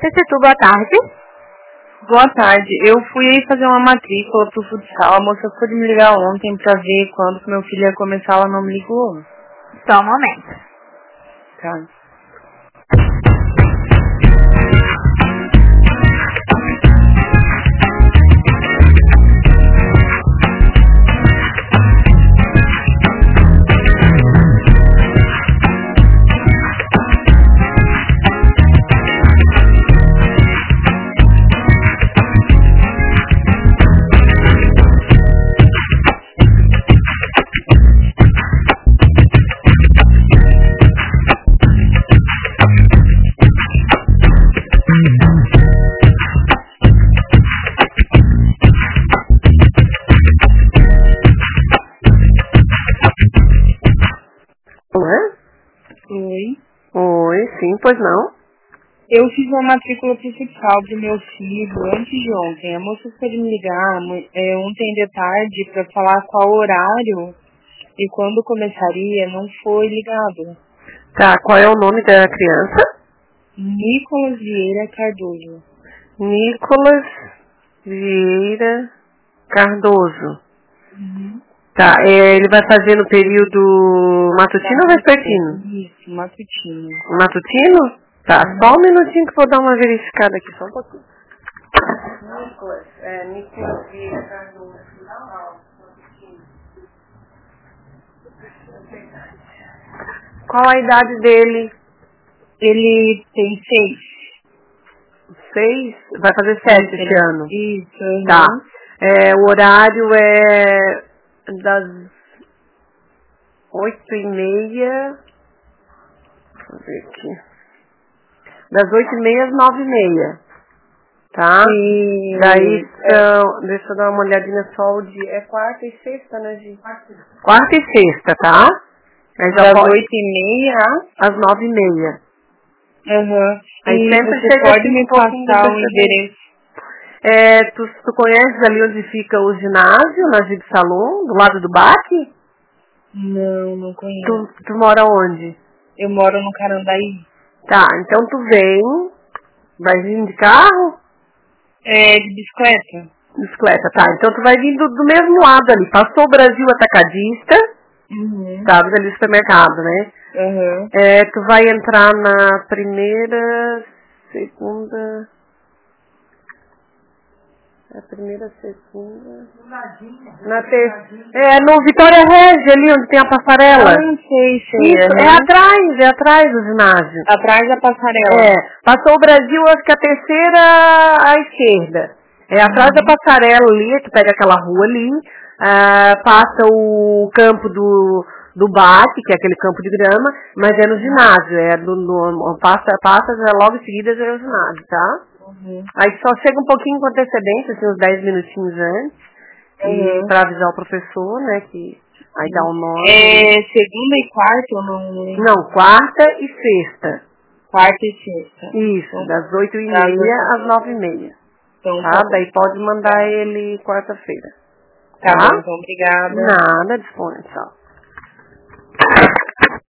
Cecitu, boa tarde. Boa tarde. Eu fui aí fazer uma matrícula pro futsal. A moça ficou de me ligar ontem pra ver quando que meu filho ia começar, ela não me ligou. Só um momento. Tá. Oi, sim, pois não? Eu fiz uma matrícula pro futsal pro meu filho antes de ontem. A moça ficou de me ligar ontem de tarde pra falar qual horário e quando começaria, não foi ligado. Tá, qual é o nome da criança? Nicolas Vieira Cardoso. Nicolas Vieira Cardoso. Uhum. Tá, ele vai fazer no período matutino ou vespertino? Isso, matutino. Matutino? Tá, só um minutinho que eu vou dar uma verificada aqui, só um pouquinho. Nicolas Vieira Cardoso. Qual a idade dele? Ele tem 6. 6? Vai fazer 7 esse ano. Isso. Uhum. Tá. O horário é das 8h30. Deixa eu ver aqui. Das 8h30 às 9h30. Tá? Sim. Daí são. Deixa eu dar uma olhadinha só o dia. É quarta e sexta, né, Gi? Quarta e sexta, tá? Aí já das pode... 8h30 às 9h30. Uhum. Aí E sempre você chega pode assim me um pouquinho passar o depois endereço? Tu conheces ali onde fica o ginásio, na Gib Salon, do lado do BAC? Não conheço. Tu mora onde? Eu moro no Carandaí. Tá, então tu vem, vai vir de carro? De bicicleta? Bicicleta, tá. Então tu vai vir do mesmo lado ali. Passou o Brasil Atacadista, Uhum. sabe, ali do supermercado, né? Uhum. Tu vai entrar na primeira, segunda... segunda... Na terceira... no Vitória Regia, ali onde tem a passarela. Sei. Isso, Uhum. é atrás do ginásio. Atrás da passarela. Passou o Brasil, acho que a terceira à esquerda. Atrás da passarela ali, tu pega aquela rua ali, passa o campo do BAC, que é aquele campo de grama, mas é no ginásio, passa já logo em seguida já é o ginásio, tá? Uhum. Aí só chega um pouquinho com antecedência, assim, uns 10 minutinhos antes, e pra avisar o professor, né, que aí dá o nome. Segunda e quarta ou não? Não, quarta e sexta. Quarta e sexta. Isso, das 8h30 às 9h30. Então, Tá? Daí pode mandar ele quarta-feira. Tá bom, então obrigada. Nada, dispõe, tchau.